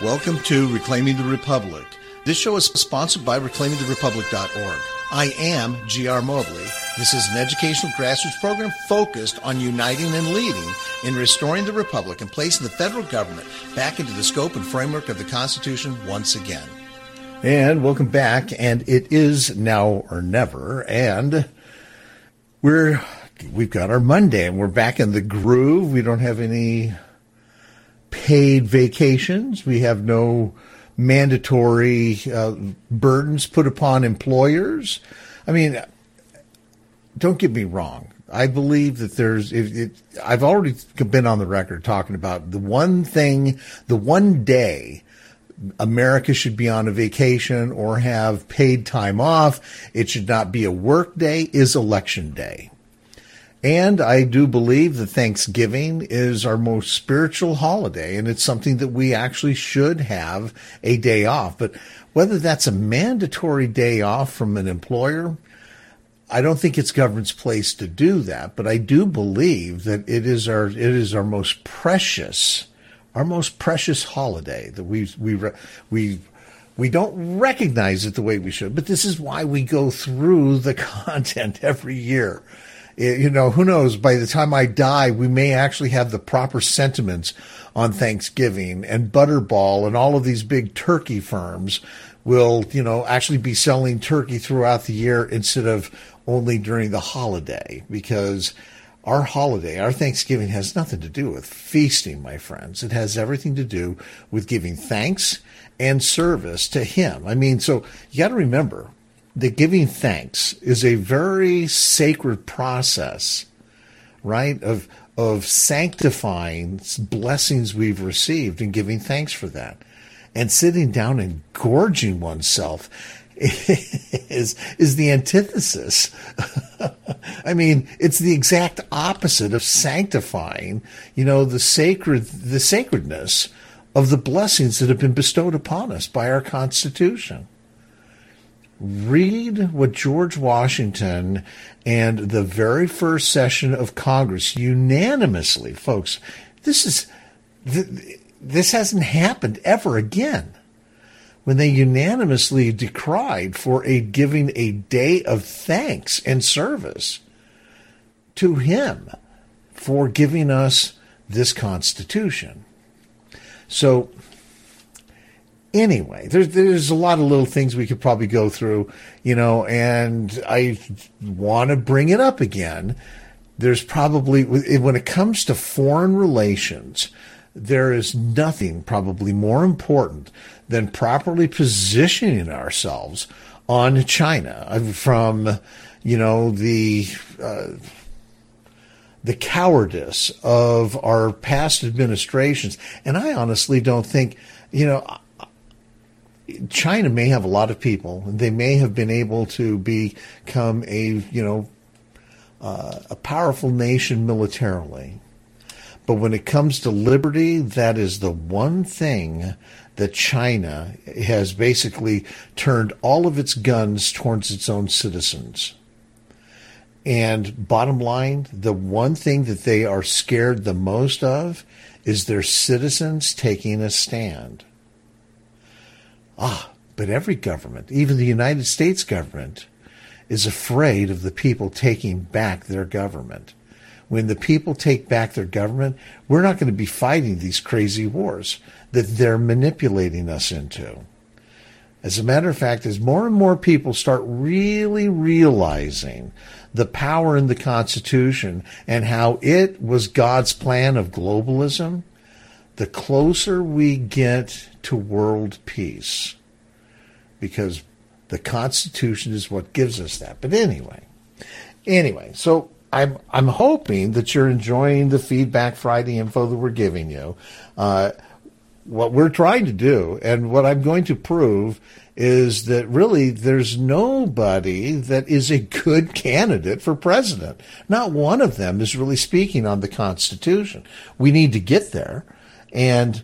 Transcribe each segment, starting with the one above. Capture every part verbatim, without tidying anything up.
Welcome to Reclaiming the Republic. This show is sponsored by reclaiming the republic dot org. I am G R Mobley. This is an educational grassroots program focused on uniting and leading in restoring the republic and placing the federal government back into the scope and framework of the Constitution once again. And welcome back, and it is now or never, and we're we've got our Monday, and we're back in the groove. We don't have any paid vacations. We have no mandatory uh, burdens put upon employers. I mean, don't get me wrong. I believe that there's, it, it, I've already been on the record talking about the one thing, the one day America should be on a vacation or have paid time off. It should not be a work day, is election day. And I do believe that Thanksgiving is our most spiritual holiday, and it's something that we actually should have a day off. But whether that's a mandatory day off from an employer, I don't think it's government's place to do that. But I do believe that it is our it is our most precious, our most precious holiday that we we we we don't recognize it the way we should. But this is why we go through the content every year. You know, who knows, by the time I die, we may actually have the proper sentiments on Thanksgiving, and Butterball and all of these big turkey firms will, you know, actually be selling turkey throughout the year instead of only during the holiday, because our holiday, our Thanksgiving, has nothing to do with feasting, my friends. It has everything to do with giving thanks and service to Him. I mean, so you got to remember, that giving thanks is a very sacred process, right, of of sanctifying blessings we've received and giving thanks for that. And sitting down and gorging oneself is is the antithesis. I mean, it's the exact opposite of sanctifying, you know, the sacred the sacredness of the blessings that have been bestowed upon us by our Constitution. Read what George Washington and the very first session of Congress unanimously, folks, this is this hasn't happened ever again. When they unanimously decried for a giving a day of thanks and service to Him for giving us this Constitution. So anyway, there's there's a lot of little things we could probably go through, you know, and I want to bring it up again. There's probably, when it comes to foreign relations, there is nothing probably more important than properly positioning ourselves on China from, you know, the uh, the cowardice of our past administrations. And I honestly don't think, you know, China may have a lot of people, and they may have been able to become a, you know, uh, a powerful nation militarily. But when it comes to liberty, that is the one thing that China has basically turned all of its guns towards its own citizens. And bottom line, the one thing that they are scared the most of is their citizens taking a stand. Ah, but every government, even the United States government, is afraid of the people taking back their government. When the people take back their government, we're not going to be fighting these crazy wars that they're manipulating us into. As a matter of fact, as more and more people start really realizing the power in the Constitution and how it was God's plan of globalism, the closer we get to world peace, because the Constitution is what gives us that. But anyway, anyway, so I'm I'm hoping that you're enjoying the Feedback Friday info that we're giving you. Uh, what we're trying to do, and what I'm going to prove, is that really there's nobody that is a good candidate for president. Not one of them is really speaking on the Constitution. We need to get there. And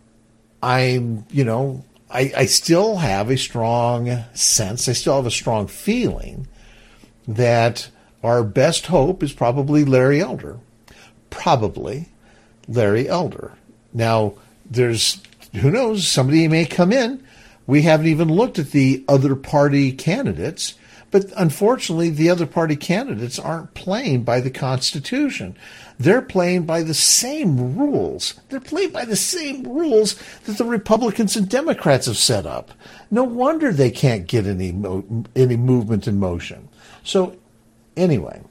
I'm, you know, I, I still have a strong sense, I still have a strong feeling that our best hope is probably Larry Elder. Probably Larry Elder. Now, there's who knows, somebody may come in. We haven't even looked at the other party candidates, but unfortunately, the other party candidates aren't playing by the Constitution. They're playing by the same rules. They're playing by the same rules that the Republicans and Democrats have set up. No wonder they can't get any mo- any movement in motion. So, anyway,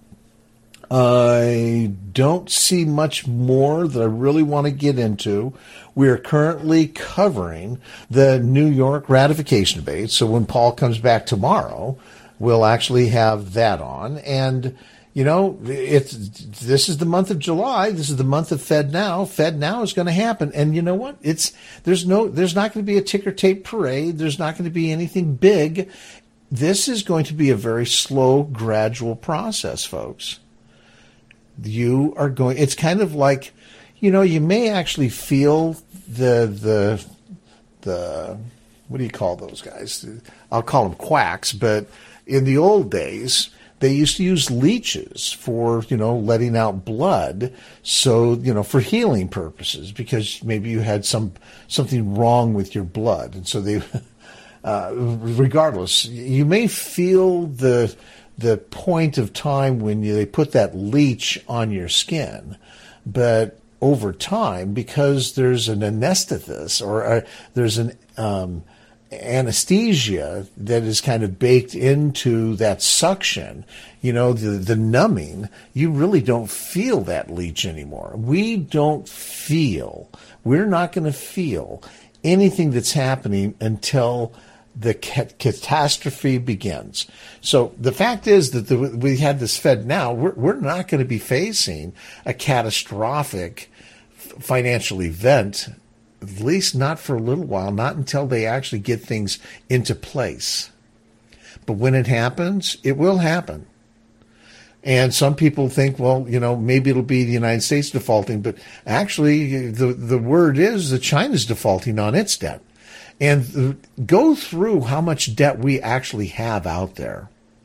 I don't see much more that I really want to get into. We are currently covering the New York ratification debate. So when Paul comes back tomorrow, we'll actually have that on. And, you know, it's, this is the month of July. This is the month of Fed Now. Fed Now is going to happen. And you know what? It's, there's no, there's not going to be a ticker tape parade. There's not going to be anything big. This is going to be a very slow, gradual process, folks. You are going, it's kind of like, you know, you may actually feel the, the, the, what do you call those guys? I'll call them quacks, but in the old days, they used to use leeches for, you know, letting out blood. So, you know, for healing purposes, because maybe you had some, something wrong with your blood. And so they, uh, regardless, you may feel the, the point of time when you, they put that leech on your skin, but over time, because there's an anesthetist or a, there's an um, anesthesia that is kind of baked into that suction, you know, the, the numbing, you really don't feel that leech anymore. We don't feel, we're not going to feel anything that's happening until the catastrophe begins. So the fact is that the, we had this Fed Now. We're, we're not going to be facing a catastrophic financial event, at least not for a little while, not until they actually get things into place. But when it happens, it will happen. And some people think, well, you know, maybe it'll be the United States defaulting, but actually the, the word is that China's defaulting on its debt. And go through how much debt we actually have out there.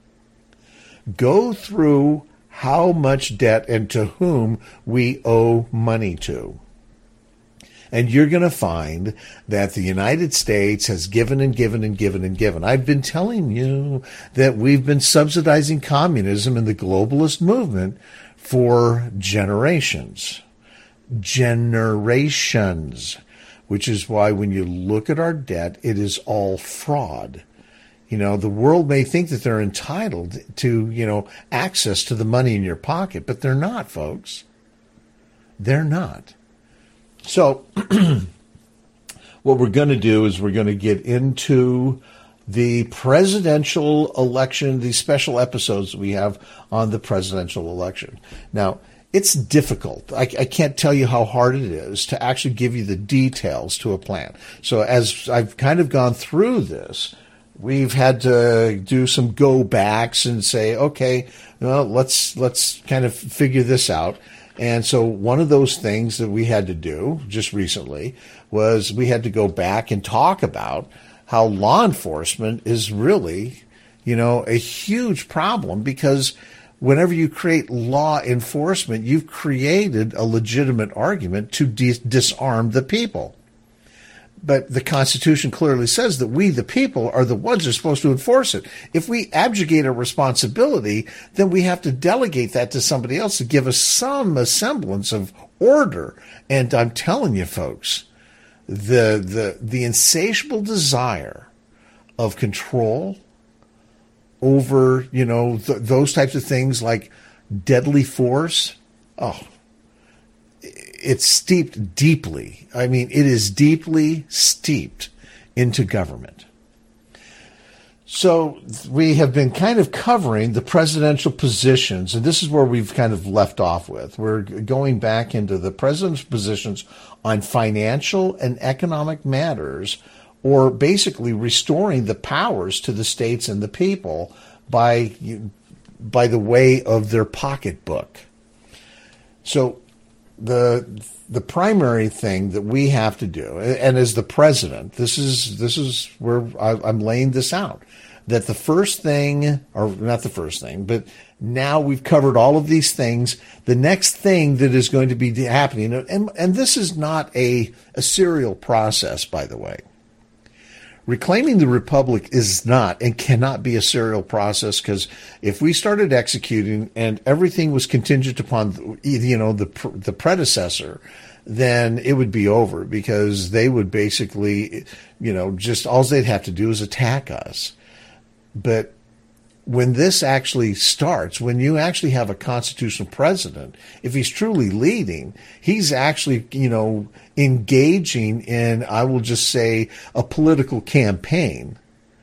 Go through how much debt and to whom we owe money to. And you're going to find that the United States has given and given and given and given. I've been telling you that we've been subsidizing communism and the globalist movement for generations. Generations. Which is why when you look at our debt, it is all fraud. You know, the world may think that they're entitled to, you know, access to the money in your pocket, but they're not, folks. They're not. So what we're going to do is we're going to get into the presidential election, these special episodes we have on the presidential election. Now, it's difficult. I, I can't tell you how hard it is to actually give you the details to a plan. So as I've kind of gone through this, we've had to do some go backs and say, okay, well, let's let's kind of figure this out. And so one of those things that we had to do just recently was we had to go back and talk about how law enforcement is really, you know, a huge problem, because whenever you create law enforcement, you've created a legitimate argument to dis- disarm the people. But the Constitution clearly says that we, the people, are the ones that are supposed to enforce it. If we abdicate our responsibility, then we have to delegate that to somebody else to give us some semblance of order. And I'm telling you, folks, the the the insatiable desire of control over, you know, th- those types of things like deadly force, oh, it's steeped deeply. I mean, it is deeply steeped into government. So we have been kind of covering the presidential positions, and this is where we've kind of left off with. We're going back into the president's positions on financial and economic matters, or basically restoring the powers to the states and the people by, by the way of their pocketbook. So the the primary thing that we have to do, and as the president, this is this is where I, I'm laying this out. that the first thing, or not the first thing, but now we've covered all of these things. The next thing that is going to be happening, and, and this is not a, a serial process, by the way. Reclaiming the Republic is not and cannot be a serial process, because if we started executing and everything was contingent upon, you know, the the predecessor, then it would be over, because they would basically, you know, just all they'd have to do is attack us. But when this actually starts, when you actually have a constitutional president, if he's truly leading, he's actually, you know, engaging in, I will just say, a political campaign,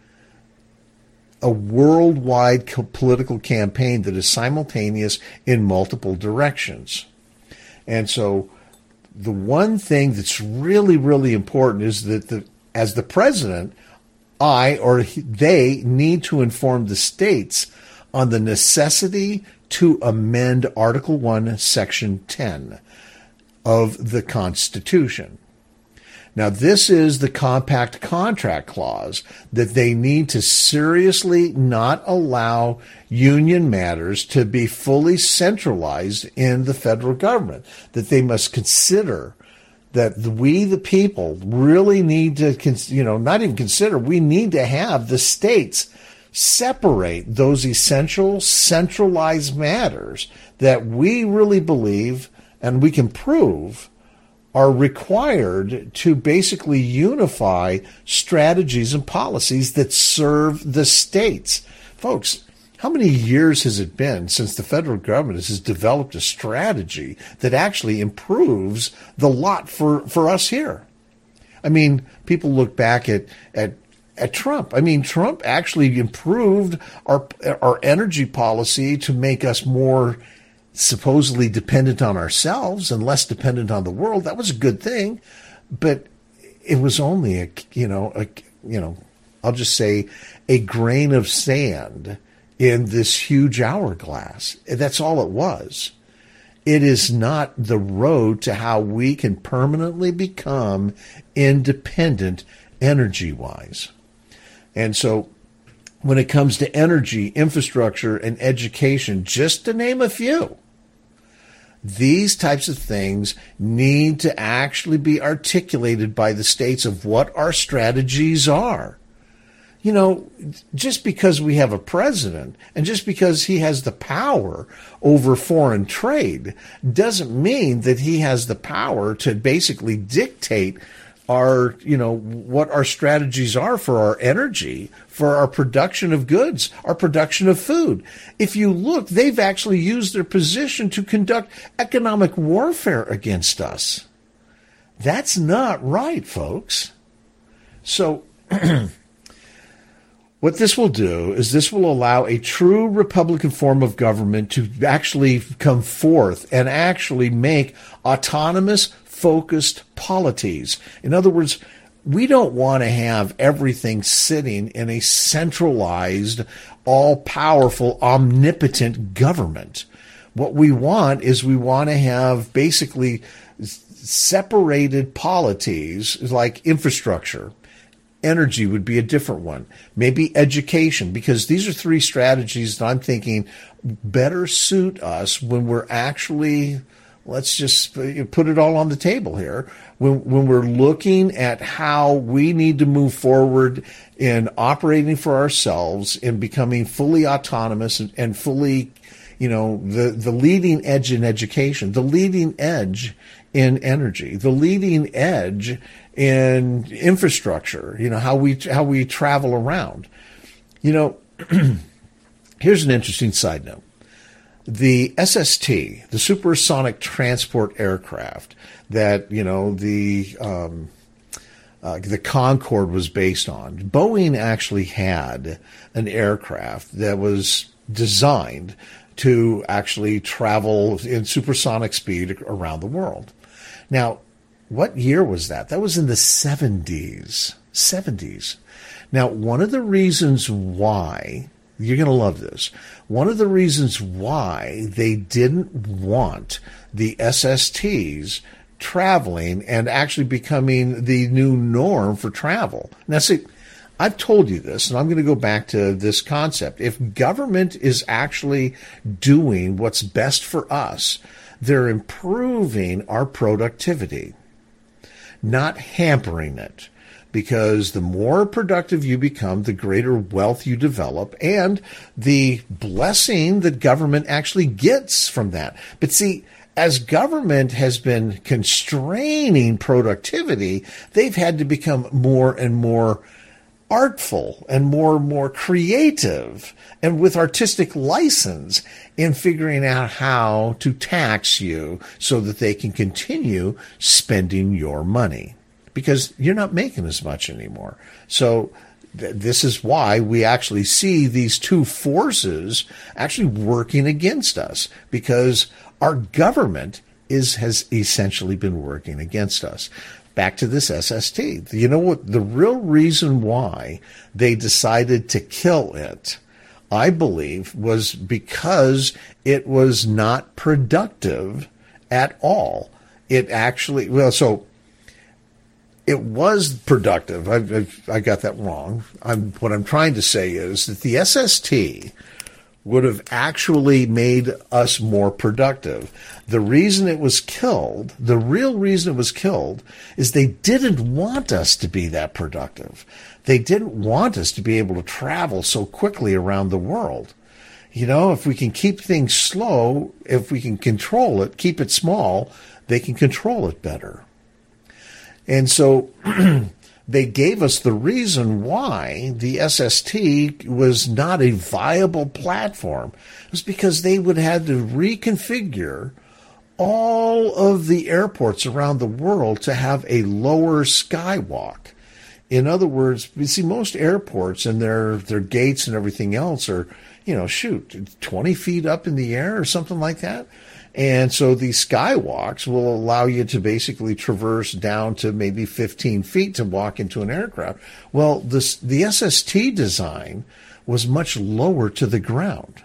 a worldwide co- political campaign that is simultaneous in multiple directions. And so the one thing that's really, really important is that the, as the president, I or they need to inform the states on the necessity to amend Article one, Section ten of the Constitution. Now, this is the compact contract clause that they need to seriously not allow union matters to be fully centralized in the federal government, that they must consider that we, the people, really need to, you know, not even consider, we need to have the states separate those essential centralized matters that we really believe and we can prove are required to basically unify strategies and policies that serve the states. Folks, how many years has it been since the federal government has developed a strategy that actually improves the lot for, for us here? I mean, people look back at, at, at Trump. I mean, Trump actually improved our, our energy policy to make us more supposedly dependent on ourselves and less dependent on the world. That was a good thing, but it was only a, you know, a, you know, I'll just say a grain of sand in this huge hourglass. That's all it was. It is not the road to how we can permanently become independent energy-wise. And so when it comes to energy, infrastructure, and education, just to name a few, these types of things need to actually be articulated by the states of what our strategies are. You know, just because we have a president and just because he has the power over foreign trade doesn't mean that he has the power to basically dictate our, you know, what our strategies are for our energy, for our production of goods, our production of food. If you look, they've actually used their position to conduct economic warfare against us. That's not right, folks. So what this will do is this will allow a true Republican form of government to actually come forth and actually make autonomous, focused polities. In other words, we don't want to have everything sitting in a centralized, all-powerful, omnipotent government. What we want is we want to have basically separated polities like infrastructure. Energy would be a different one. Maybe education, because these are three strategies that I'm thinking better suit us when we're actually, let's just put it all on the table here, when, when we're looking at how we need to move forward in operating for ourselves and becoming fully autonomous and, and fully, you know, the, the leading edge in education, the leading edge in energy, the leading edge in infrastructure, you know, how we how we travel around. You know, here's an interesting side note. The S S T, the Supersonic Transport Aircraft that, you know, the um, uh, the Concorde was based on, Boeing actually had an aircraft that was designed to actually travel in supersonic speed around the world. Now, what year was that? That was in the seventies. seventies. Now, one of the reasons why, you're going to love this, one of the reasons why they didn't want the S S Ts traveling and actually becoming the new norm for travel. Now, see, I've told you this, and I'm going to go back to this concept. If government is actually doing what's best for us, they're improving our productivity, not hampering it. Because the more productive you become, the greater wealth you develop, and the blessing that government actually gets from that. But see, as government has been constraining productivity, they've had to become more and more artful and more and more creative and with artistic license in figuring out how to tax you so that they can continue spending your money. Because you're not making as much anymore. So th- this is why we actually see these two forces actually working against us, because our government is has essentially been working against us. Back to this S S T. You know what? The real reason why they decided to kill it, I believe, was because it was not productive at all. It actually, well, so it was productive. I, I, I got that wrong. I'm, what I'm trying to say is that the S S T would have actually made us more productive. The reason it was killed, the real reason it was killed, is they didn't want us to be that productive. They didn't want us to be able to travel so quickly around the world. You know, if we can keep things slow, if we can control it, keep it small, they can control it better. And so they gave us the reason why the S S T was not a viable platform. It was because they would have to reconfigure all of the airports around the world to have a lower skywalk. In other words, you see, most airports and their, their gates and everything else are, you know, shoot, twenty feet up in the air or something like that. And so these skywalks will allow you to basically traverse down to maybe fifteen feet to walk into an aircraft. Well, this, the S S T design was much lower to the ground.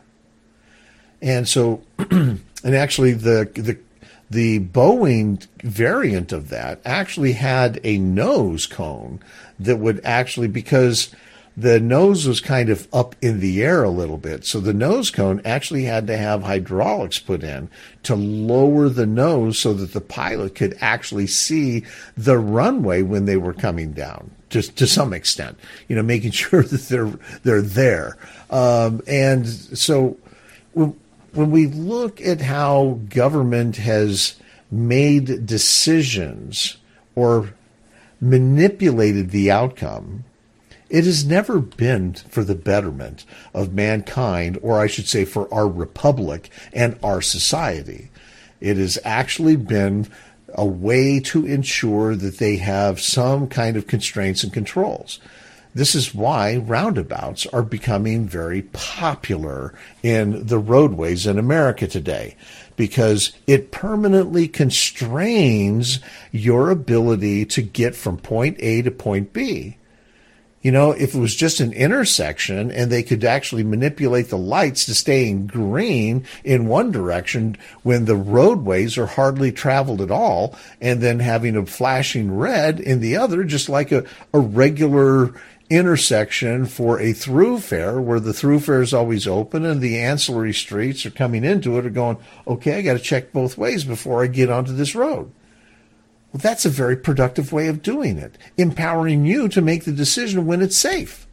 And so, and actually the, the, the Boeing variant of that actually had a nose cone that would actually, because the nose was kind of up in the air a little bit. So the nose cone actually had to have hydraulics put in to lower the nose so that the pilot could actually see the runway when they were coming down, just to some extent, you know, making sure that they're, they're there. Um, and so when, when we look at how government has made decisions or manipulated the outcome, it has never been for the betterment of mankind, or I should say for our republic and our society. It has actually been a way to ensure that they have some kind of constraints and controls. This is why roundabouts are becoming very popular in the roadways in America today, because it permanently constrains your ability to get from point A to point B. You know, if it was just an intersection and they could actually manipulate the lights to stay in green in one direction when the roadways are hardly traveled at all, and then having a flashing red in the other, just like a, a regular intersection for a thoroughfare where the thoroughfare is always open and the ancillary streets are coming into it are going, okay, I got to check both ways before I get onto this road. Well, that's a very productive way of doing it, empowering you to make the decision when it's safe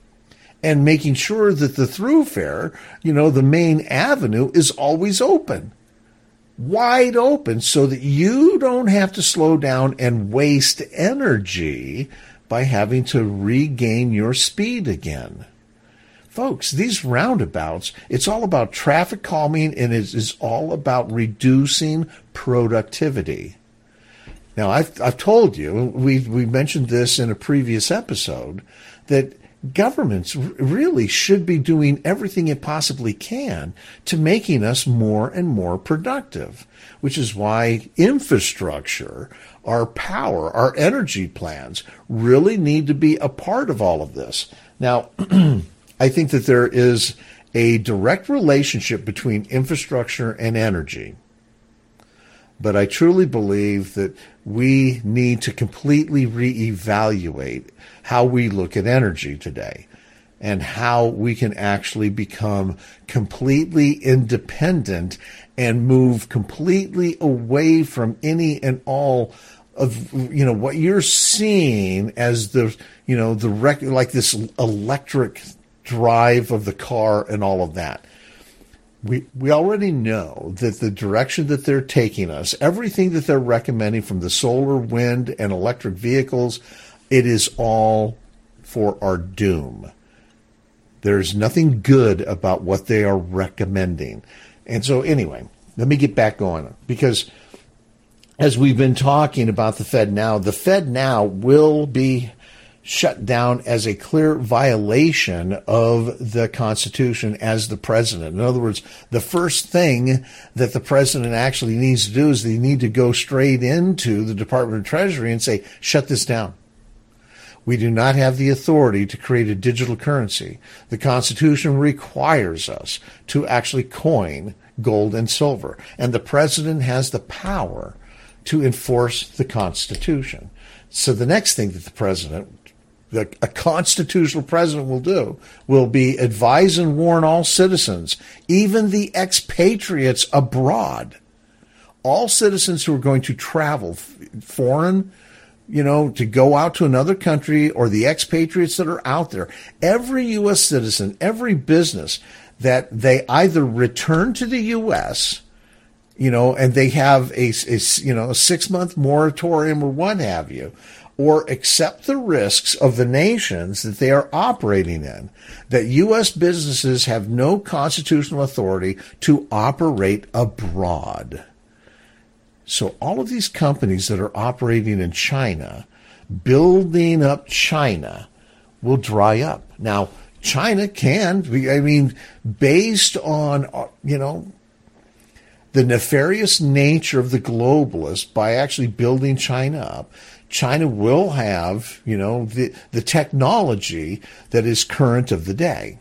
and making sure that the thoroughfare, you know, the main avenue is always open, wide open, so that you don't have to slow down and waste energy by having to regain your speed again. Folks, these roundabouts, it's all about traffic calming, and it is all about reducing productivity. Now, I've, I've told you, we we mentioned this in a previous episode, that governments really should be doing everything it possibly can to making us more and more productive, which is why infrastructure, our power, our energy plans really need to be a part of all of this. Now, I think that there is a direct relationship between infrastructure and energy. But I truly believe that we need to completely reevaluate how we look at energy today and how we can actually become completely independent and move completely away from any and all of, you know, what you're seeing as the, you know, the rec- like this electric drive of the car and all of that. We we already know that the direction that they're taking us, everything that they're recommending from the solar, wind, and electric vehicles, it is all for our doom. There's nothing good about what they are recommending. And so anyway, let me get back going, because as we've been talking about the FedNow, the FedNow will be shut down as a clear violation of the Constitution as the president. In other words, the first thing that the president actually needs to do is they need to go straight into the Department of Treasury and say, shut this down. We do not have the authority to create a digital currency. The Constitution requires us to actually coin gold and silver, and the president has the power to enforce the Constitution. So the next thing that the president The, a constitutional president will do will be advise and warn all citizens, even the expatriates abroad, all citizens who are going to travel foreign, you know, to go out to another country, or the expatriates that are out there, every U S citizen, every business, that they either return to the U S, you know, and they have a, a you know, a six-month moratorium or what have you, or accept the risks of the nations that they are operating in, that U S businesses have no constitutional authority to operate abroad. So all of these companies that are operating in China, building up China, will dry up. Now, China can, I mean, based on, you know, the nefarious nature of the globalists, by actually building China up, China will have, you know, the, the technology that is current of the day.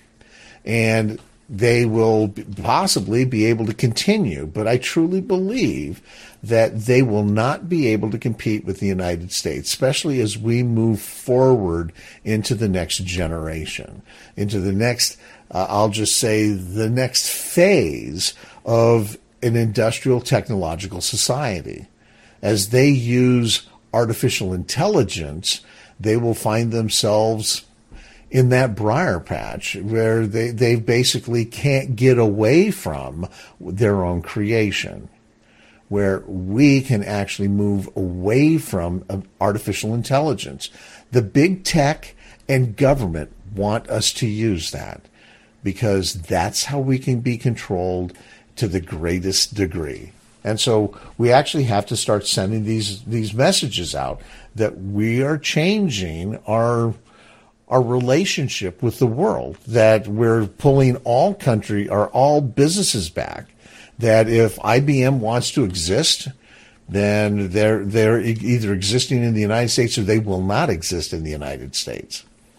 And they will possibly be able to continue. But I truly believe that they will not be able to compete with the United States, especially as we move forward into the next generation, into the next, uh, I'll just say, the next phase of an industrial technological society. As they use artificial intelligence, they will find themselves in that briar patch where they, they basically can't get away from their own creation, where we can actually move away from artificial intelligence. The big tech and government want us to use that, because that's how we can be controlled to the greatest degree. And so we actually have to start sending these these messages out that we are changing our our relationship with the world, that we're pulling all country or all businesses back, that if I B M wants to exist, then they're they're either existing in the United States or they will not exist in the United States.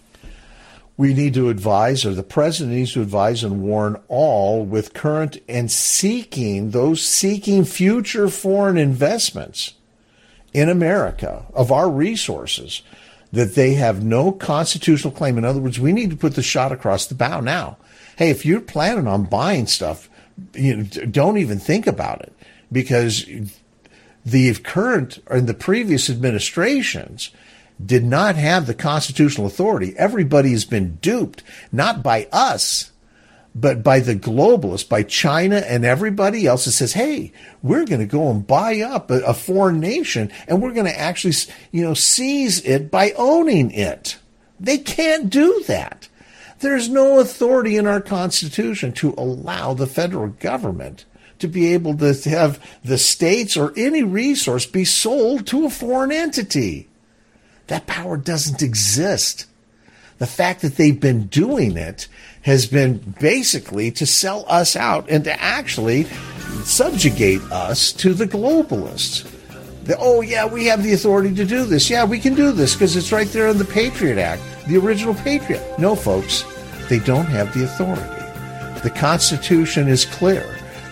We need to advise, or the president needs to advise and warn all with current and seeking, those seeking future foreign investments in America of our resources, that they have no constitutional claim. In other words, we need to put the shot across the bow now. Hey, if you're planning on buying stuff, you know, don't even think about it, because the current and the previous administrations did not have the constitutional authority. Everybody has been duped, not by us, but by the globalists, by China and everybody else that says, hey, we're going to go and buy up a, a foreign nation, and we're going to actually, you know, seize it by owning it. They can't do that. There's no authority in our Constitution to allow the federal government to be able to have the states or any resource be sold to a foreign entity. That power doesn't exist. The fact that they've been doing it has been basically to sell us out and to actually subjugate us to the globalists. The, oh, yeah, we have the authority to do this. Yeah, we can do this because it's right there in the Patriot Act, the original Patriot. No, folks, they don't have the authority. The Constitution is clear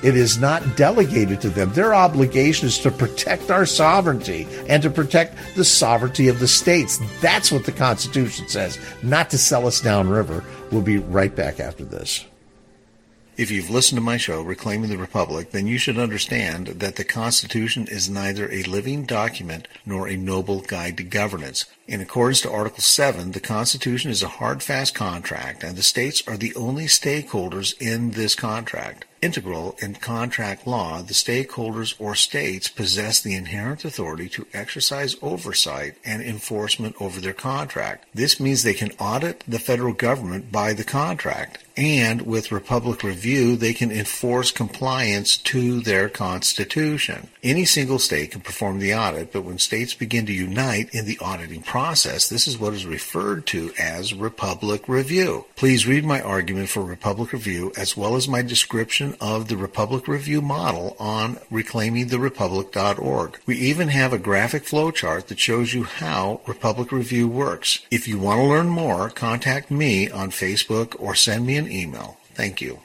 It is not delegated to them. Their obligation is to protect our sovereignty and to protect the sovereignty of the states. That's what the Constitution says, not to sell us downriver. We'll be right back after this. If you've listened to my show, Reclaiming the Republic, then you should understand that the Constitution is neither a living document nor a noble guide to governance. In accordance to Article seven, the Constitution is a hard, fast contract, and the states are the only stakeholders in this contract. Integral in contract law, the stakeholders or states possess the inherent authority to exercise oversight and enforcement over their contract. This means they can audit the federal government by the contract, and with Republic Review, they can enforce compliance to their Constitution. Any single state can perform the audit, but when states begin to unite in the auditing process, this is what is referred to as Republic Review. Please read my argument for Republic Review as well as my description of the Republic Review model on reclaiming the republic dot org. We even have a graphic flowchart that shows you how Republic Review works. If you want to learn more, contact me on Facebook or send me an email. Thank you.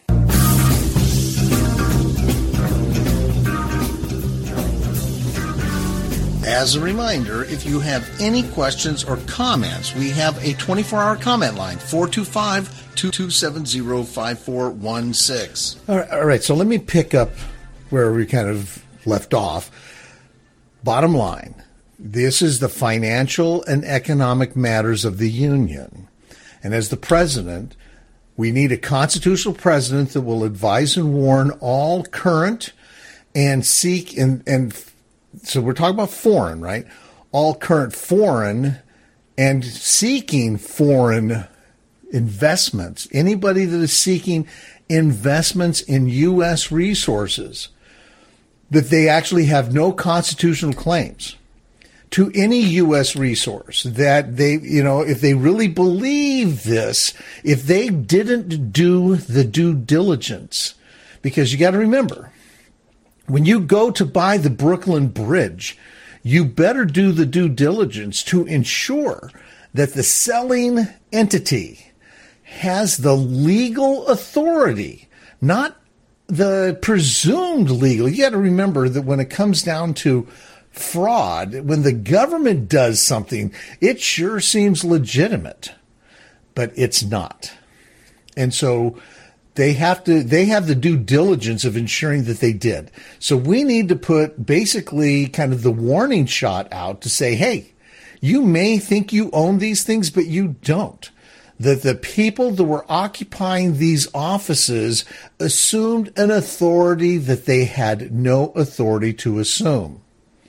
As a reminder, if you have any questions or comments, we have a twenty-four hour comment line, four two five, two two seven zero, five four one six. All right, all right, so let me pick up where we kind of left off. Bottom line, this is the financial and economic matters of the Union. And as the president, we need a constitutional president that will advise and warn all current and seek and, and so we're talking about foreign, right? All current foreign and seeking foreign investments. Anybody that is seeking investments in U S resources, that they actually have no constitutional claims to any U S resource, that they, you know, if they really believe this, if they didn't do the due diligence, because you got to remember, when you go to buy the Brooklyn Bridge, you better do the due diligence to ensure that the selling entity has the legal authority, not the presumed legal. You got to remember that when it comes down to fraud, when the government does something, it sure seems legitimate, but it's not. And so They have to, they have the due diligence of ensuring that they did. So we need to put basically kind of the warning shot out to say, hey, you may think you own these things, but you don't. That the people that were occupying these offices assumed an authority that they had no authority to assume.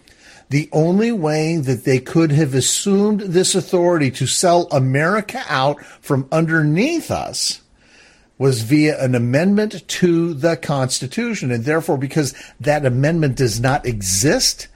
The only way that they could have assumed this authority to sell America out from underneath us was via an amendment to the Constitution. And therefore, because that amendment does not exist,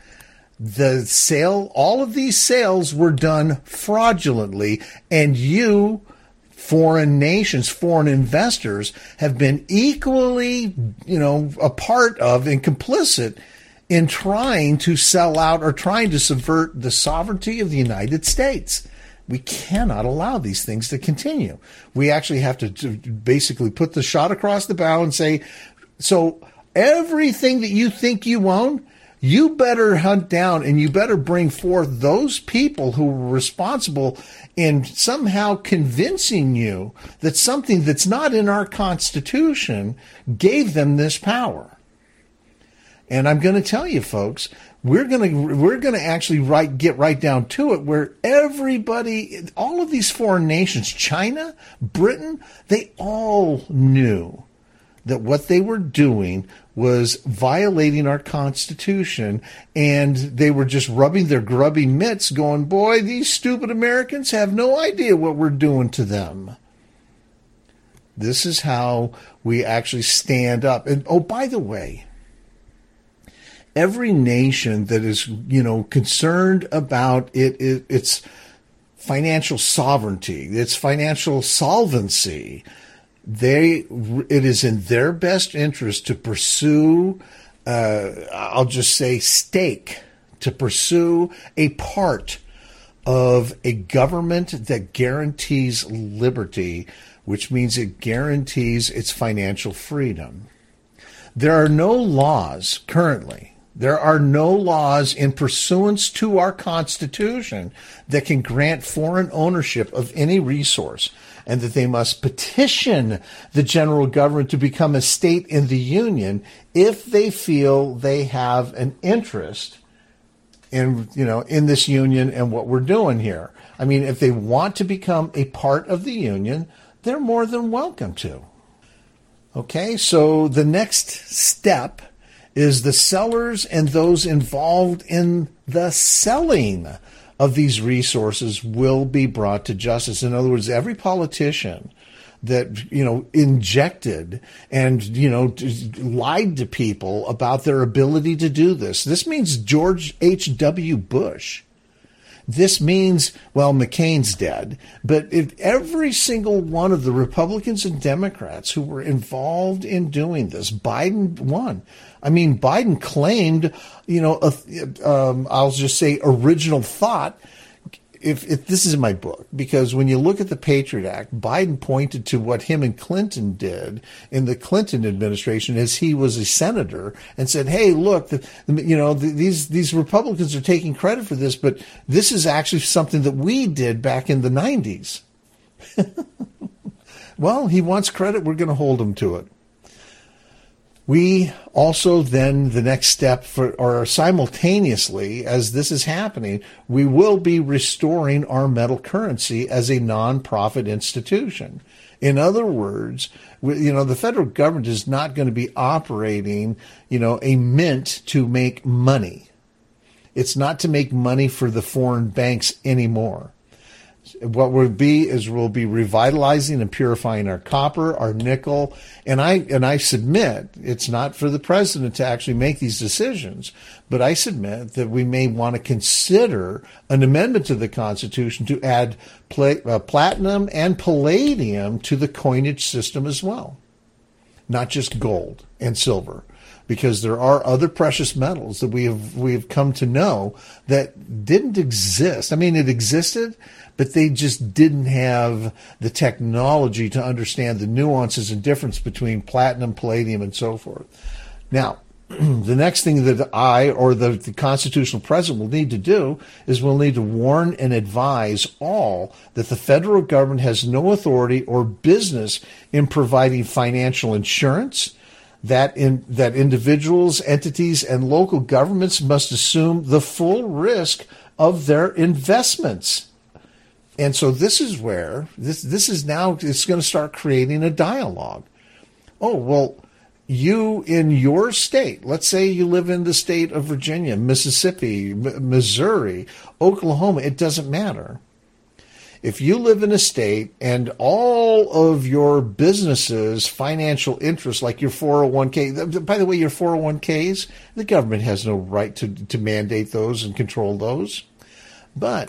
the sale, all of these sales were done fraudulently. And you, foreign nations, foreign investors, have been equally, you know, a part of and complicit in trying to sell out or trying to subvert the sovereignty of the United States. We cannot allow these things to continue. We actually have to, to basically put the shot across the bow and say, so everything that you think you own, you better hunt down and you better bring forth those people who were responsible in somehow convincing you that something that's not in our Constitution gave them this power. And I'm going to tell you, folks, we're going to we're going to actually right, get right down to it, where everybody, all of these foreign nations, China, Britain, they all knew that what they were doing was violating our Constitution, and they were just rubbing their grubby mitts going, boy, these stupid Americans have no idea what we're doing to them. This is how we actually stand up. And oh, by the way, every nation that is, you know, concerned about it, it its financial sovereignty, its financial solvency, they it is in their best interest to pursue, uh, I'll just say, stake, to pursue a part of a government that guarantees liberty, which means it guarantees its financial freedom. There are no laws currently. There are no laws in pursuance to our Constitution that can grant foreign ownership of any resource, and that they must petition the general government to become a state in the Union if they feel they have an interest in, you know, in this Union and what we're doing here. I mean, if they want to become a part of the Union, they're more than welcome to. Okay, so the next step is the sellers and those involved in the selling of these resources will be brought to justice. In other words, every politician that, you know, injected and, you know, lied to people about their ability to do this. This means George H W. Bush. This means, well, McCain's dead, but if every single one of the Republicans and Democrats who were involved in doing this, Biden won. I mean, Biden claimed, you know, a, um, I'll just say original thought. If, if this is in my book, because when you look at the Patriot Act, Biden pointed to what him and Clinton did in the Clinton administration as he was a senator and said, hey, look, the, you know, the, these, these Republicans are taking credit for this, but this is actually something that we did back in the nineties. Well, he wants credit. We're going to hold him to it. We also then, the next step for, or simultaneously as this is happening, we will be restoring our metal currency as a nonprofit institution. In other words, you know, the federal government is not going to be operating, you know, a mint to make money. It's not to make money for the foreign banks anymore. What we'll be is we'll be revitalizing and purifying our copper, our nickel, and I and I submit it's not for the president to actually make these decisions, but I submit that we may want to consider an amendment to the Constitution to add pla- uh, platinum and palladium to the coinage system as well, not just gold and silver, because there are other precious metals that we have we have come to know that didn't exist. I mean, it existed, but they just didn't have the technology to understand the nuances and difference between platinum, palladium, and so forth. Now, the next thing that I or the, the constitutional president will need to do is we'll need to warn and advise all that the federal government has no authority or business in providing financial insurance, that in that individuals, entities, and local governments must assume the full risk of their investments. And so this is where this this is now it's going to start creating a dialogue. Oh, well, you in your state, let's say you live in the state of Virginia, Mississippi, M- Missouri, Oklahoma, it doesn't matter. If you live in a state and all of your businesses' financial interests, like your four oh one k, by the way, your four oh one k's, the government has no right to, to mandate those and control those. But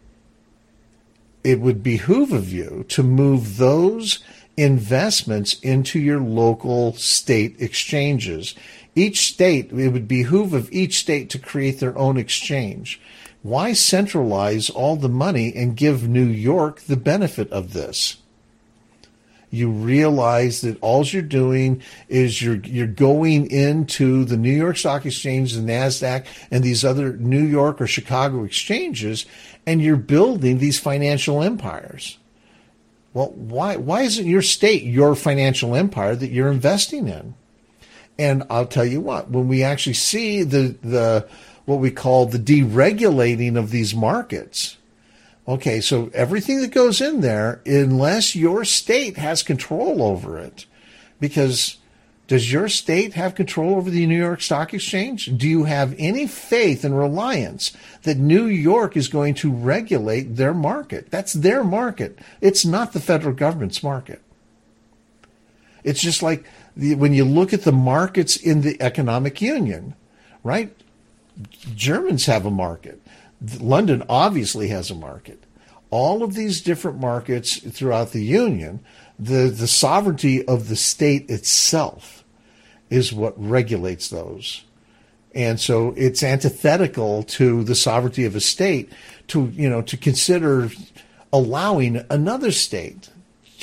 it would behoove of you to move those investments into your local state exchanges. Each state, it would behoove of each state to create their own exchange. Why centralize all the money and give New York the benefit of this? You realize that all you're doing is you're you're going into the New York Stock Exchange, the NASDAQ, and these other New York or Chicago exchanges, and you're building these financial empires. Well, why why isn't your state your financial empire that you're investing in? And I'll tell you what, when we actually see the the what we call the deregulating of these markets. Okay, so everything that goes in there, unless your state has control over it, because does your state have control over the New York Stock Exchange? Do you have any faith and reliance that New York is going to regulate their market? That's their market. It's not the federal government's market. It's just like the, when you look at the markets in the economic union, right? Germans have a market. London obviously has a market. All of these different markets throughout the Union, the, the sovereignty of the state itself is what regulates those. And so it's antithetical to the sovereignty of a state to, you know, to consider allowing another state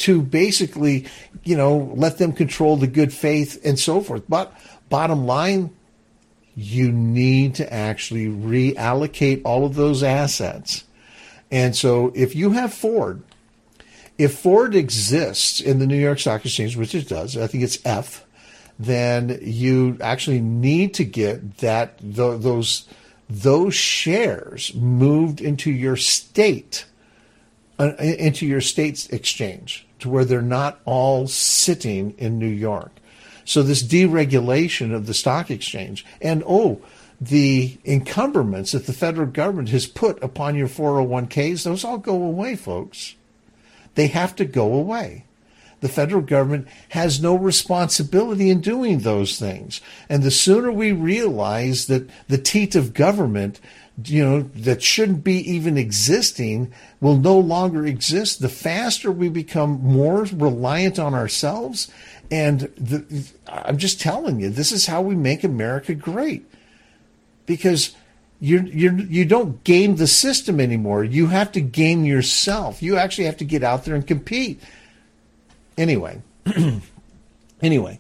to basically, you know, let them control the good faith and so forth. But bottom line, you need to actually reallocate all of those assets. And so if you have Ford, if Ford exists in the New York Stock Exchange, which it does, I think it's F, then you actually need to get that th- those those shares moved into your state, uh, into your state's exchange, to where they're not all sitting in New York. So this deregulation of the stock exchange and, oh, the encumbrance that the federal government has put upon your four oh one k's, those all go away, folks. They have to go away. The federal government has no responsibility in doing those things. And the sooner we realize that the teat of government, you know, that shouldn't be even existing will no longer exist, the faster we become more reliant on ourselves. And the, I'm just telling you, this is how we make America great. Because you you you don't game the system anymore. You have to game yourself. You actually have to get out there and compete. Anyway, anyway,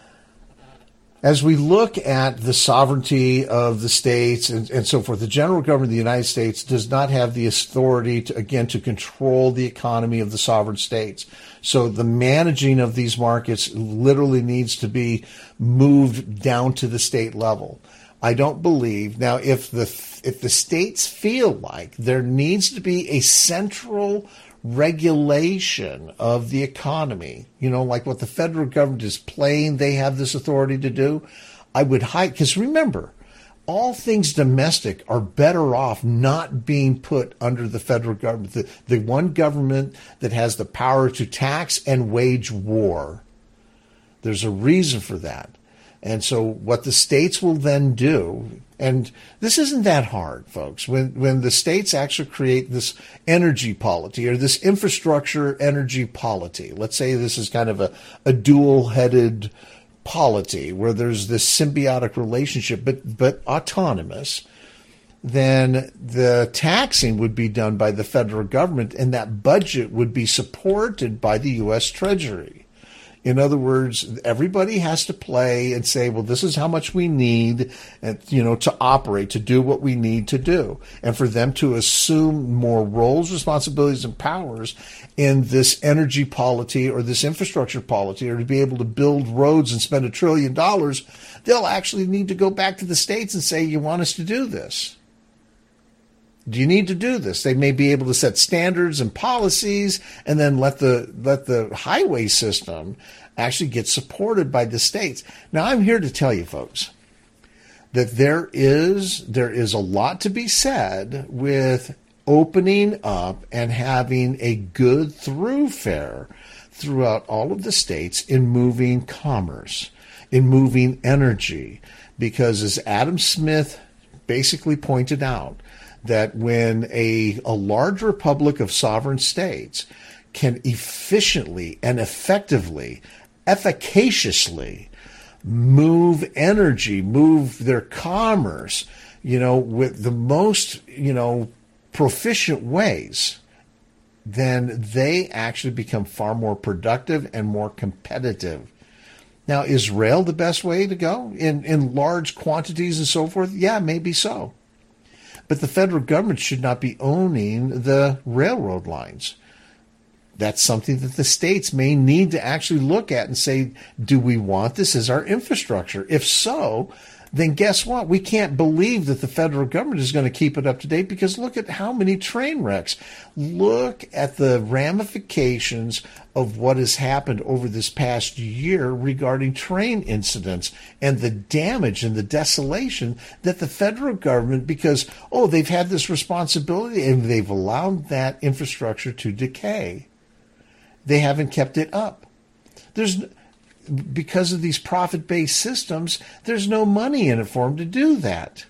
as we look at the sovereignty of the states and, and so forth, the general government of the United States does not have the authority to, again, to control the economy of the sovereign states. So the managing of these markets literally needs to be moved down to the state level. I don't believe now if the if the states feel like there needs to be a central regulation of the economy, you know, like what the federal government is playing, they have this authority to do. I would hide, because remember, all things domestic are better off not being put under the federal government, the, the one government that has the power to tax and wage war. There's a reason for that. And so what the states will then do, and this isn't that hard, folks, when, when the states actually create this energy polity or this infrastructure energy polity, let's say this is kind of a, a dual-headed polity where there's this symbiotic relationship, but, but autonomous, then the taxing would be done by the federal government and that budget would be supported by the U S Treasury. In other words, everybody has to play and say, well, this is how much we need, and, you know, to operate, to do what we need to do. And for them to assume more roles, responsibilities, and powers in this energy polity or this infrastructure polity, or to be able to build roads and spend a trillion dollars, they'll actually need to go back to the states and say, you want us to do this? Do you need to do this? They may be able to set standards and policies and then let the let the highway system actually get supported by the states. Now, I'm here to tell you, folks, that there is there is a lot to be said with opening up and having a good thoroughfare throughout all of the states in moving commerce, in moving energy, because as Adam Smith basically pointed out, that when a, a large republic of sovereign states can efficiently and effectively, efficaciously move energy, move their commerce, you know, with the most, you know, proficient ways, then they actually become far more productive and more competitive. Now, is rail the best way to go in, in large quantities and so forth? Yeah, maybe so. But the federal government should not be owning the railroad lines. That's something that the states may need to actually look at and say, do we want this as our infrastructure? If so, then guess what? We can't believe that the federal government is going to keep it up to date, because look at how many train wrecks. Look at the ramifications of what has happened over this past year regarding train incidents and the damage and the desolation that the federal government, because, oh, they've had this responsibility and they've allowed that infrastructure to decay. They haven't kept it up. There's Because of these profit-based systems, there's no money in it for them to do that.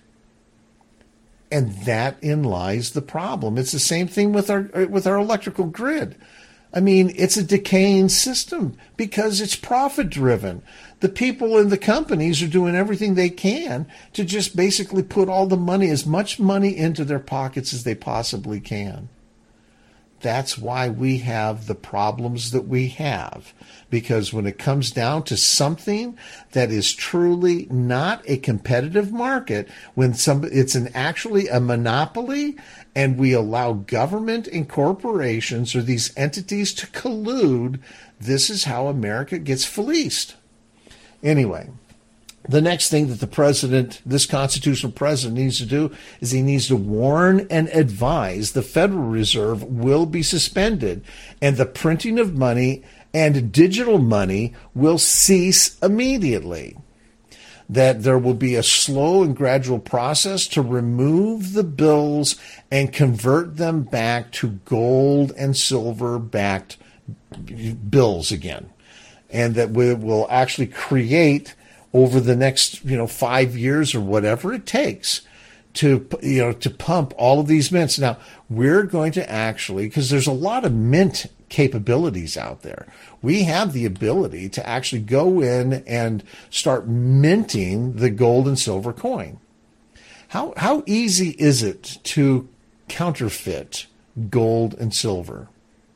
And that in lies the problem. It's the same thing with our with our electrical grid. I mean, it's a decaying system because it's profit-driven. The people in the companies are doing everything they can to just basically put all the money, as much money into their pockets as they possibly can. That's why we have the problems that we have. Because when it comes down to something that is truly not a competitive market, when some, it's an actually a monopoly, and we allow government and corporations or these entities to collude, this is how America gets fleeced. Anyway, the next thing that the president, this constitutional president, needs to do is he needs to warn and advise the Federal Reserve will be suspended, and the printing of money and digital money will cease immediately. That there will be a slow and gradual process to remove the bills and convert them back to gold and silver backed bills again. And that we will actually create over the next, you know, five years or whatever it takes to, you know, to pump all of these mints. Now, we're going to actually, because there's a lot of mint capabilities out there. We have the ability to actually go in and start minting the gold and silver coin. How how easy is it to counterfeit gold and silver?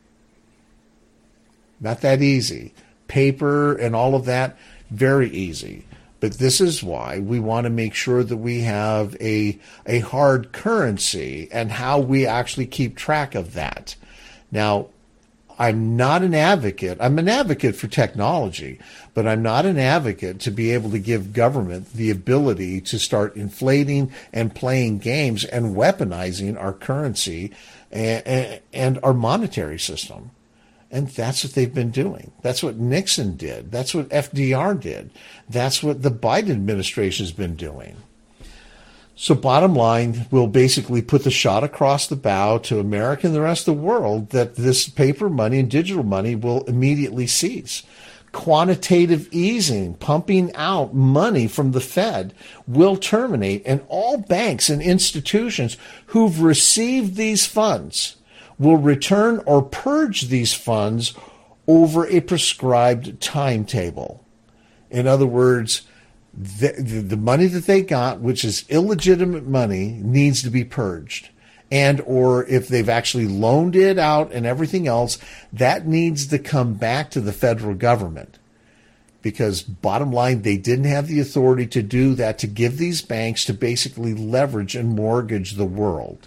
Not that easy. Paper and all of that, very easy. But this is why we want to make sure that we have a a hard currency and how we actually keep track of that. Now, I'm not an advocate. I'm an advocate for technology, but I'm not an advocate to be able to give government the ability to start inflating and playing games and weaponizing our currency and, and our monetary system. And that's what they've been doing. That's what Nixon did. That's what F D R did. That's what the Biden administration has been doing. So bottom line, we'll basically put the shot across the bow to America and the rest of the world that this paper money and digital money will immediately cease. Quantitative easing, pumping out money from the Fed, will terminate, and all banks and institutions who've received these funds will return or purge these funds over a prescribed timetable. In other words, the, the money that they got, which is illegitimate money, needs to be purged. And or if they've actually loaned it out and everything else, that needs to come back to the federal government. Because bottom line, they didn't have the authority to do that, to give these banks to basically leverage and mortgage the world.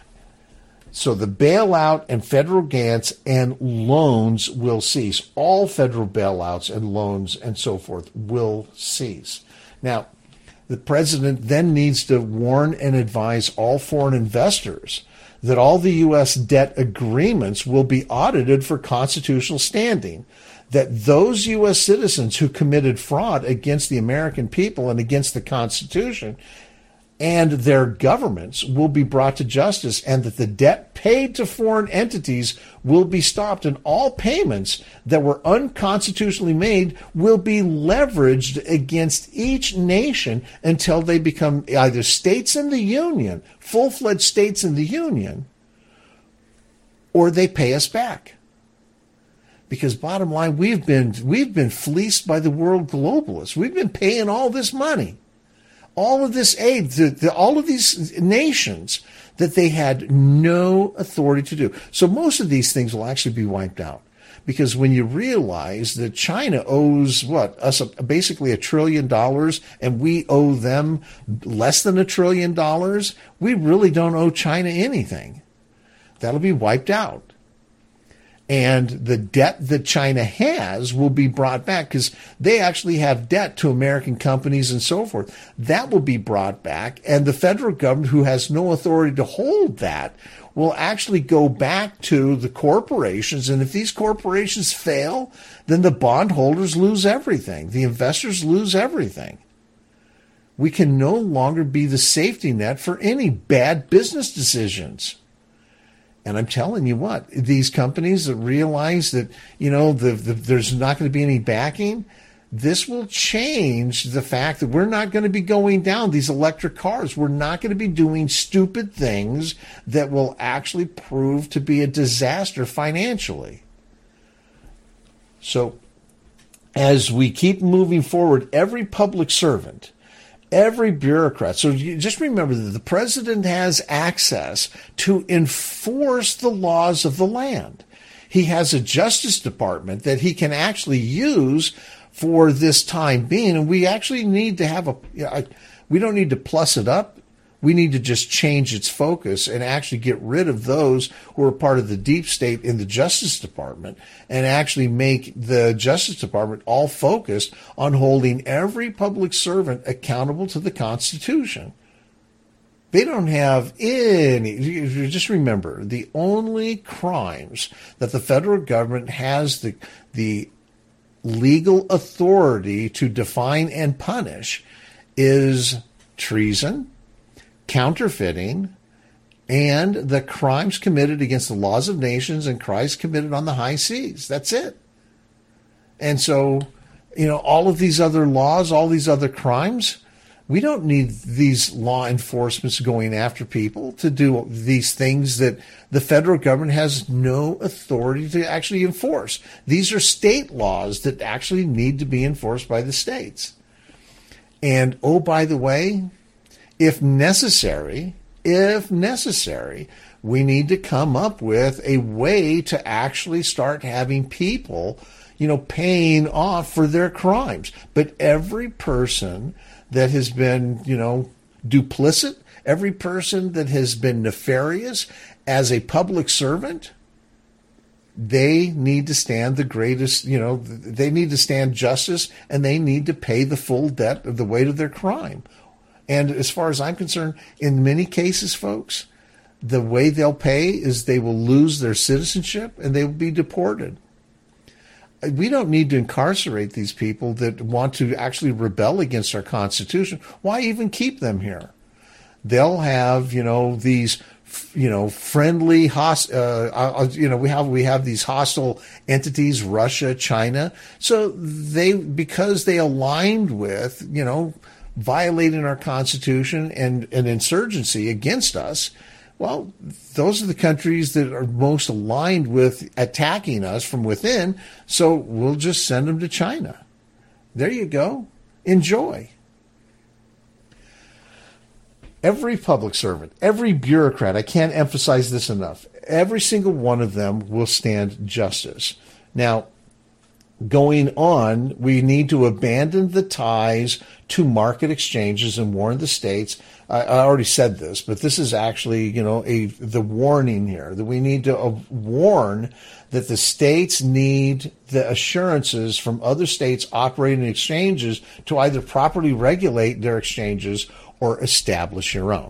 So the bailout and federal grants and loans will cease. All federal bailouts and loans and so forth will cease. Now, the president then needs to warn and advise all foreign investors that all the U S debt agreements will be audited for constitutional standing, that those U S citizens who committed fraud against the American people and against the Constitution and their governments will be brought to justice, and that the debt paid to foreign entities will be stopped, and all payments that were unconstitutionally made will be leveraged against each nation until they become either states in the Union, full-fledged states in the Union, or they pay us back. Because bottom line, we've been we've been fleeced by the world globalists. We've been paying all this money. All of this aid, to, to all of these nations that they had no authority to do. So most of these things will actually be wiped out. Because when you realize that China owes, what, us a, basically a trillion dollars, and we owe them less than a trillion dollars, we really don't owe China anything. That'll be wiped out. And the debt that China has will be brought back, because they actually have debt to American companies and so forth. That will be brought back. And the federal government, who has no authority to hold that, will actually go back to the corporations. And if these corporations fail, then the bondholders lose everything. The investors lose everything. We can no longer be the safety net for any bad business decisions. And I'm telling you what, these companies that realize that, you know, the, the, there's not going to be any backing, this will change the fact that we're not going to be going down these electric cars. We're not going to be doing stupid things that will actually prove to be a disaster financially. So as we keep moving forward, every public servant, Every bureaucrat. So you just remember that the president has access to enforce the laws of the land. He has a Justice Department that he can actually use for this time being. And we actually need to have a, you know, we don't need to plus it up. We need to just change its focus and actually get rid of those who are part of the deep state in the Justice Department and actually make the Justice Department all focused on holding every public servant accountable to the Constitution. They don't have any, just remember, the only crimes that the federal government has the, the legal authority to define and punish is treason, counterfeiting, and the crimes committed against the laws of nations and crimes committed on the high seas. That's it. And so, you know, all of these other laws, all these other crimes, we don't need these law enforcements going after people to do these things that the federal government has no authority to actually enforce. These are state laws that actually need to be enforced by the states. And, oh, by the way, if necessary, if necessary, we need to come up with a way to actually start having people, you know, paying off for their crimes. But every person that has been, you know, duplicit, every person that has been nefarious as a public servant, they need to stand the greatest, you know, they need to stand justice, and they need to pay the full debt of the weight of their crime. And as far as I'm concerned, in many cases, folks, the way they'll pay is they will lose their citizenship and they will be deported. We don't need to incarcerate these people that want to actually rebel against our Constitution. Why even keep them here? They'll have, you know, these, you know, friendly, host, uh, you know, we have we have these hostile entities, Russia, China. So they, because they aligned with, you know, violating our Constitution and an insurgency against us, well, those are the countries that are most aligned with attacking us from within, so we'll just send them to China. There you go. Enjoy. Every public servant, every bureaucrat, I can't emphasize this enough, every single one of them will stand justice. Now, going on, we need to abandon the ties to market exchanges and warn the states. I, I already said this, but this is actually, you know, a the warning here that we need to uh, warn that the states need the assurances from other states operating exchanges to either properly regulate their exchanges or establish your own.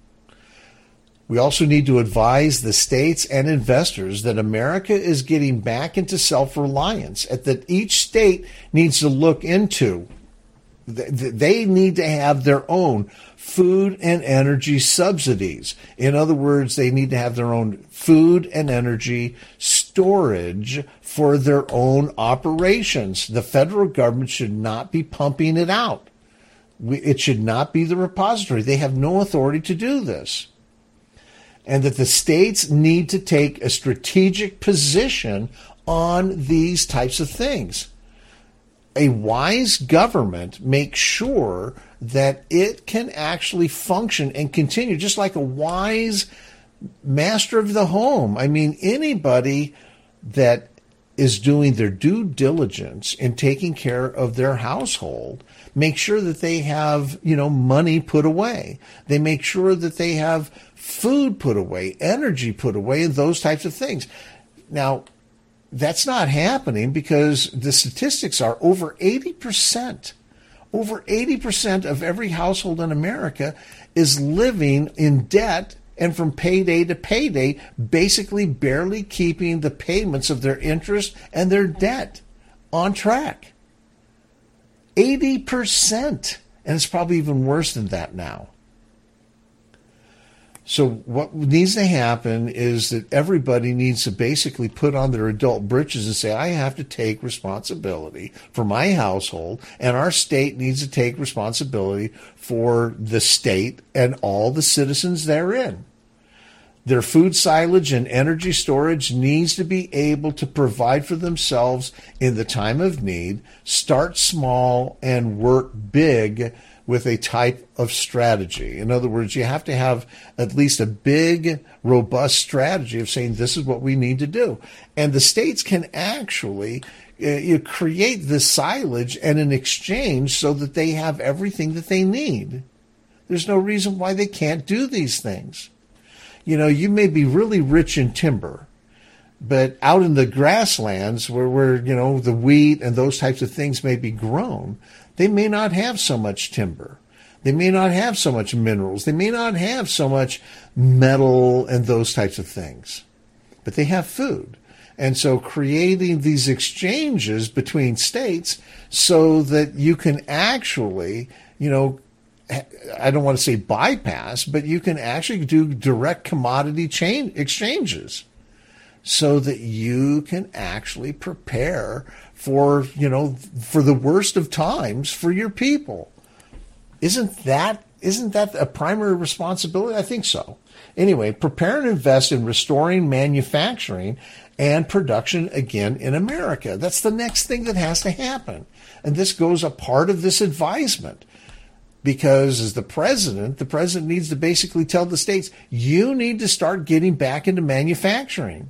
We also need to advise the states and investors that America is getting back into self-reliance, and that each state needs to look into. They need to have their own food and energy subsidies. In other words, they need to have their own food and energy storage for their own operations. The federal government should not be pumping it out. It should not be the repository. They have no authority to do this. And that the states need to take a strategic position on these types of things. A wise government makes sure that it can actually function and continue, just like a wise master of the home. I mean, anybody that is doing their due diligence in taking care of their household, make sure that they have, you know, money put away. They make sure that they have food put away, energy put away, and those types of things. Now, that's not happening because the statistics are over eighty percent. Over eighty percent of every household in America is living in debt and from payday to payday, basically barely keeping the payments of their interest and their debt on track. eighty percent. And it's probably even worse than that now. So what needs to happen is that everybody needs to basically put on their adult britches and say, I have to take responsibility for my household, and our state needs to take responsibility for the state and all the citizens therein. Their food silage and energy storage needs to be able to provide for themselves in the time of need, start small and work big with a type of strategy. In other words, you have to have at least a big, robust strategy of saying this is what we need to do. And the states can actually uh, you create this silage and an exchange so that they have everything that they need. There's no reason why they can't do these things. You know, you may be really rich in timber, but out in the grasslands where, where, you know, the wheat and those types of things may be grown, they may not have so much timber. They may not have so much minerals. They may not have so much metal and those types of things, but they have food. And so creating these exchanges between states so that you can actually, you know, I don't want to say bypass, but you can actually do direct commodity chain exchanges so that you can actually prepare for, you know, for the worst of times for your people. Isn't that, isn't that a primary responsibility? I think so. Anyway, prepare and invest in restoring manufacturing and production again in America. That's the next thing that has to happen. And this goes a part of this advisement. Because as the president, the president needs to basically tell the states, you need to start getting back into manufacturing.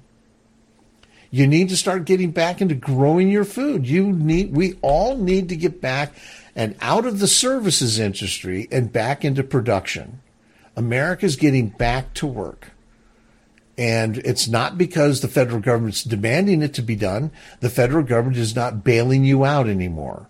You need to start getting back into growing your food. You need, we all need to get back and out of the services industry and back into production. America's getting back to work. And it's not because the federal government's demanding it to be done. The federal government is not bailing you out anymore.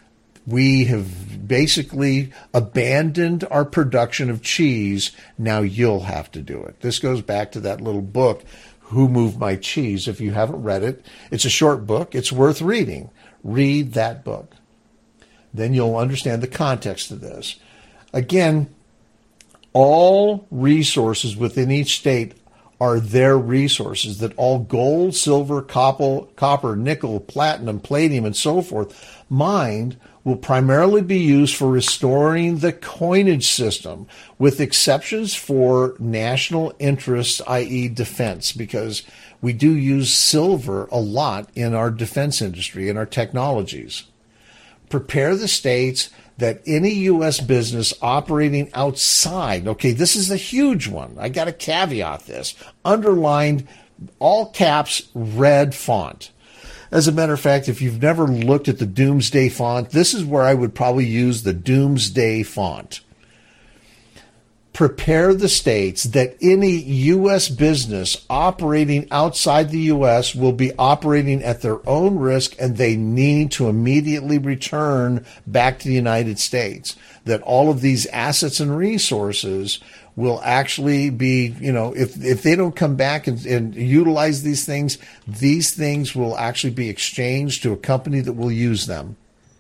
We have basically abandoned our production of cheese. Now you'll have to do it. This goes back to that little book, Who Moved My Cheese? If you haven't read it, it's a short book. It's worth reading. Read that book. Then you'll understand the context of this. Again, all resources within each state are their resources, that all gold, silver, copper, copper, nickel, platinum, palladium, and so forth mined will primarily be used for restoring the coinage system, with exceptions for national interests, that is defense, because we do use silver a lot in our defense industry and our technologies. Prepare the states that any U S business operating outside, okay, this is a huge one. I got to caveat this. Underlined, all caps, red font. As a matter of fact, if you've never looked at the Doomsday font, this is where I would probably use the Doomsday font. Prepare the states that any U S business operating outside the U S will be operating at their own risk, and they need to immediately return back to the United States. That all of these assets and resources will actually be, you know, if if they don't come back and, and utilize these things, these things will actually be exchanged to a company that will use them.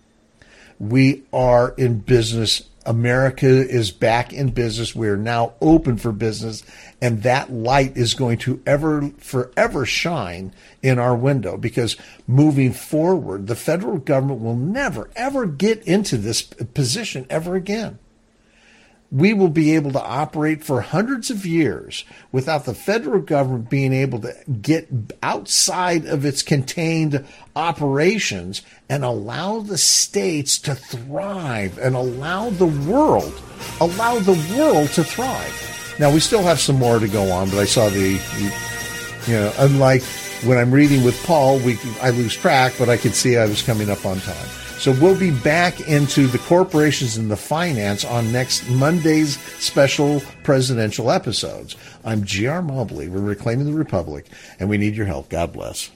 We are in business. America is back in business. We are now open for business, and that light is going to ever, forever shine in our window, because moving forward, the federal government will never, ever get into this position ever again. We will be able to operate for hundreds of years without the federal government being able to get outside of its contained operations and allow the states to thrive and allow the world, allow the world to thrive. Now, we still have some more to go on, but I saw the, you know, unlike when I'm reading with Paul, we I lose track, but I could see I was coming up on time. So we'll be back into the corporations and the finance on next Monday's special presidential episodes. I'm G R Mobley. We're Reclaiming the Republic, and we need your help. God bless.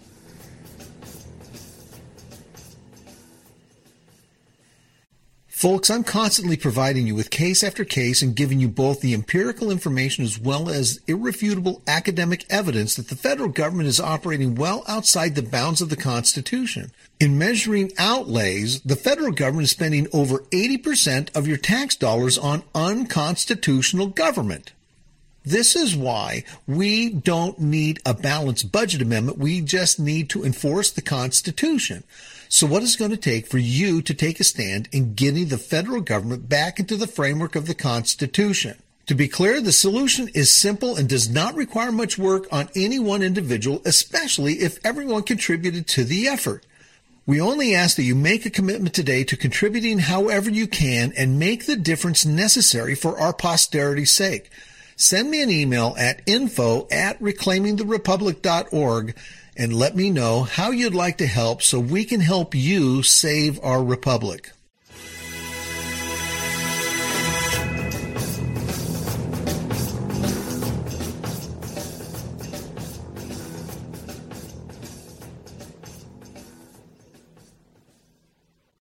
Folks, I'm constantly providing you with case after case and giving you both the empirical information as well as irrefutable academic evidence that the federal government is operating well outside the bounds of the Constitution. In measuring outlays, the federal government is spending over eighty percent of your tax dollars on unconstitutional government. This is why we don't need a balanced budget amendment. We just need to enforce the Constitution. So what is it going to take for you to take a stand in getting the federal government back into the framework of the Constitution? To be clear, the solution is simple and does not require much work on any one individual, especially if everyone contributed to the effort. We only ask that you make a commitment today to contributing however you can and make the difference necessary for our posterity's sake. Send me an email at info at reclaiming the republic dot org and let me know how you'd like to help so we can help you save our republic.